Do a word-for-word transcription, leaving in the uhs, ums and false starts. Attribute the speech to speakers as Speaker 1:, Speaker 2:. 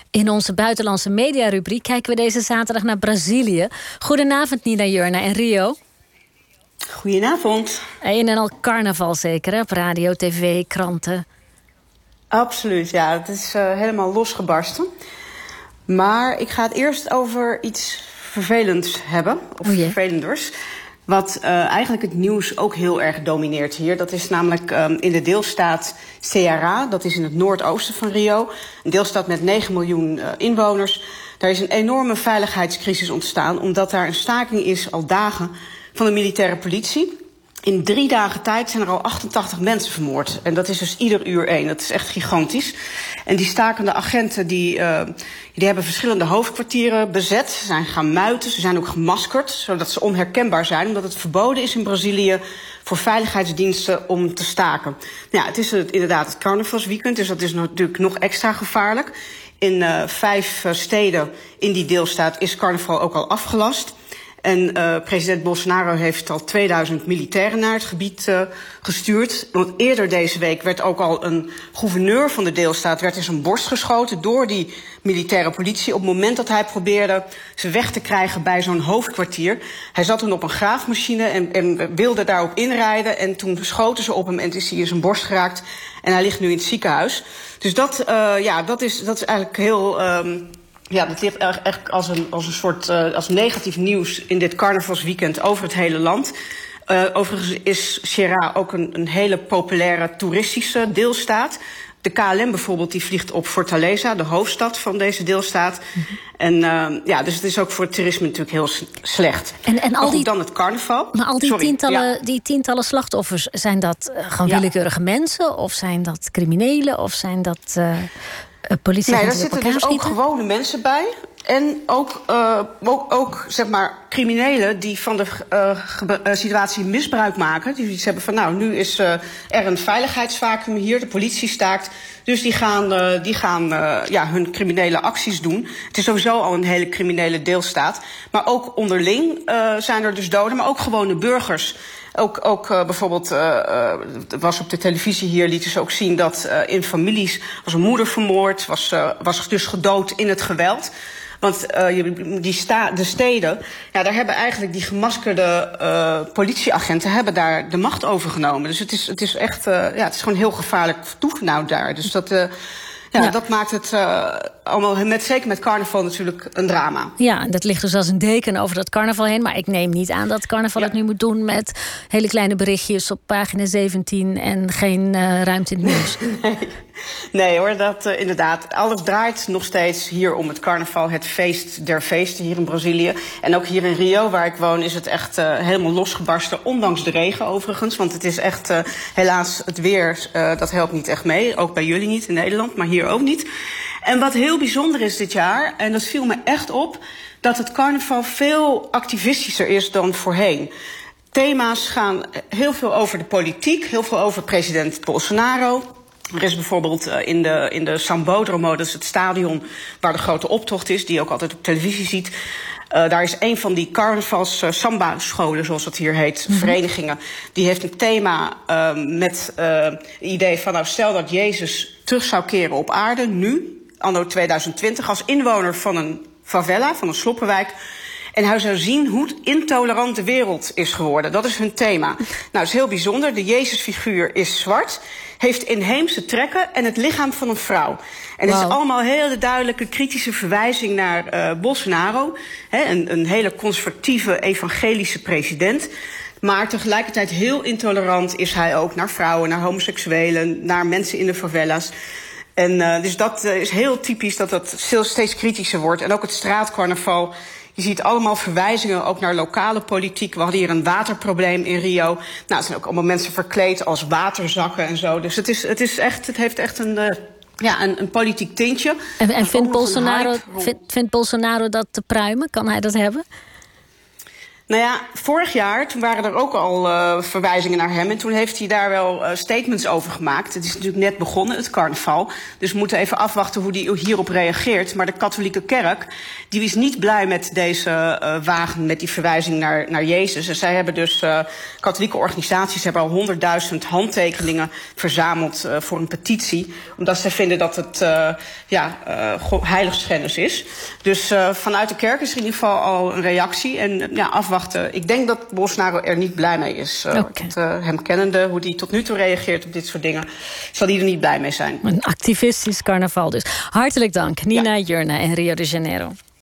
Speaker 1: In onze buitenlandse mediarubriek kijken we deze zaterdag naar Brazilië. Goedenavond, Nina Jurna en Rio.
Speaker 2: Goedenavond.
Speaker 1: Een en al carnaval zeker, hè? Op radio, tv, kranten.
Speaker 2: Absoluut, ja. Het is uh, helemaal losgebarsten. Maar ik ga het eerst over iets vervelends hebben. Of oh vervelenders. Wat uh, eigenlijk het nieuws ook heel erg domineert hier. Dat is namelijk um, in de deelstaat Ceará. Dat is in het noordoosten van Rio. Een deelstaat met negen miljoen uh, inwoners. Daar is een enorme veiligheidscrisis ontstaan. Omdat daar een staking is al dagen van de militaire politie. In drie dagen tijd zijn er al achtentachtig mensen vermoord. En dat is dus ieder uur één. Dat is echt gigantisch. En die stakende agenten die, uh, die hebben verschillende hoofdkwartieren bezet. Ze zijn gaan muiten, ze zijn ook gemaskerd, zodat ze onherkenbaar zijn. Omdat het verboden is in Brazilië voor veiligheidsdiensten om te staken. Nou ja, het is het, inderdaad het carnavalsweekend, dus dat is natuurlijk nog extra gevaarlijk. In uh, vijf uh, steden in die deelstaat is carnaval ook al afgelast. En uh, president Bolsonaro heeft al tweeduizend militairen naar het gebied uh, gestuurd. Want eerder deze week werd ook al een gouverneur van de deelstaat werd in zijn borst geschoten door die militaire politie op het moment dat hij probeerde ze weg te krijgen bij zo'n hoofdkwartier. Hij zat toen op een graafmachine en, en wilde daarop inrijden. En toen schoten ze op hem en is hij in zijn borst geraakt. En hij ligt nu in het ziekenhuis. Dus dat, uh, ja, dat, is, dat is eigenlijk heel... Um, Ja, dat ligt echt als een, als een soort uh, als negatief nieuws in dit carnavalsweekend over het hele land. Uh, overigens is Ceará ook een, een hele populaire toeristische deelstaat. De K L M bijvoorbeeld, die vliegt op Fortaleza, de hoofdstad van deze deelstaat. Mm-hmm. En uh, ja, dus het is ook voor het toerisme natuurlijk heel slecht.
Speaker 1: En, en al die,
Speaker 2: dan het carnaval.
Speaker 1: Maar al die,
Speaker 2: Sorry,
Speaker 1: tientallen,
Speaker 2: ja.
Speaker 1: die tientallen slachtoffers, zijn dat uh, gewoon
Speaker 2: ja.
Speaker 1: willekeurige mensen? Of zijn dat criminelen? Of zijn dat uh, politie?
Speaker 2: Nee, daar zitten dus ook gewone mensen bij. En ook, uh, ook, ook zeg maar, criminelen die van de uh, ge- uh, situatie misbruik maken. Die iets hebben van, nou, nu is uh, er een veiligheidsvacuüm hier, de politie staakt. Dus die gaan, uh, die gaan uh, ja, hun criminele acties doen. Het is sowieso al een hele criminele deelstaat. Maar ook onderling uh, zijn er dus doden, maar ook gewone burgers. Ook, ook uh, bijvoorbeeld, uh, uh, was op de televisie hier, lieten ze ook zien dat uh, in families was een moeder vermoord, was, uh, was dus gedood in het geweld. Want uh, die sta, de steden, ja, daar hebben eigenlijk die gemaskerde uh, politieagenten hebben daar de macht overgenomen. Dus het is, het is echt, uh, ja, het is gewoon heel gevaarlijk toegenouwd daar. Dus dat, uh, ja, ja, dat maakt het uh, allemaal, met, zeker met carnaval natuurlijk, een drama.
Speaker 1: Ja, dat ligt dus als een deken over dat carnaval heen. Maar ik neem niet aan dat carnaval ja. het nu moet doen met hele kleine berichtjes op pagina zeventien en geen uh, ruimte in het nieuws.
Speaker 2: Nee. Nee hoor, dat uh, inderdaad. Alles draait nog steeds hier om het carnaval, het feest der feesten hier in Brazilië. En ook hier in Rio, waar ik woon, is het echt uh, helemaal losgebarsten. Ondanks de regen overigens, want het is echt uh, helaas het weer, uh, dat helpt niet echt mee. Ook bij jullie niet in Nederland, maar hier ook niet. En wat heel bijzonder is dit jaar, en dat viel me echt op, dat het carnaval veel activistischer is dan voorheen. Thema's gaan heel veel over de politiek, heel veel over president Bolsonaro. Er is bijvoorbeeld uh, in de, in de Sambódromo, dat is het stadion waar de grote optocht is, die je ook altijd op televisie ziet. Uh, daar is een van die carnavals uh, samba-scholen, zoals dat hier heet, mm-hmm. verenigingen. Die heeft een thema uh, met uh, het idee van, nou, stel dat Jezus terug zou keren op aarde, nu, anno tweeduizend twintig, als inwoner van een favela, van een sloppenwijk. En hij zou zien hoe intolerant de wereld is geworden. Dat is hun thema. Nou, dat is heel bijzonder. De Jezusfiguur is zwart, heeft inheemse trekken en het lichaam van een vrouw. En wow. Het is allemaal een hele duidelijke kritische verwijzing naar uh, Bolsonaro. Hè, een, een hele conservatieve evangelische president. Maar tegelijkertijd heel intolerant is hij ook naar vrouwen, naar homoseksuelen, naar mensen in de favela's. En uh, dus dat uh, is heel typisch dat dat steeds kritischer wordt. En ook het straatcarnaval. Je ziet allemaal verwijzingen ook naar lokale politiek. We hadden hier een waterprobleem in Rio. Nou, er zijn ook allemaal mensen verkleed als waterzakken en zo. Dus het, is, het, is echt, het heeft echt een, uh, ja, een, een politiek tintje.
Speaker 1: En, en vindt, Bolsonaro, vindt, vindt Bolsonaro dat te pruimen? Kan hij dat hebben?
Speaker 2: Nou ja, vorig jaar toen waren er ook al uh, verwijzingen naar hem. En toen heeft hij daar wel uh, statements over gemaakt. Het is natuurlijk net begonnen, het carnaval. Dus we moeten even afwachten hoe hij hierop reageert. Maar de katholieke kerk die is niet blij met deze uh, wagen, met die verwijzing naar, naar Jezus. En zij hebben dus, uh, katholieke organisaties hebben al honderdduizend handtekeningen verzameld uh, voor een petitie. Omdat zij vinden dat het uh, ja, uh, heiligschennis is. Dus uh, vanuit de kerk is er in ieder geval al een reactie. En uh, ja, afwachten. Ik denk dat Bolsonaro er niet blij mee is. Uh, okay. dat, uh, hem kennende, hoe hij tot nu toe reageert op dit soort dingen, zal hij er niet blij mee zijn.
Speaker 1: Een activistisch carnaval dus. Hartelijk dank, Nina ja. Jurna in Rio de Janeiro.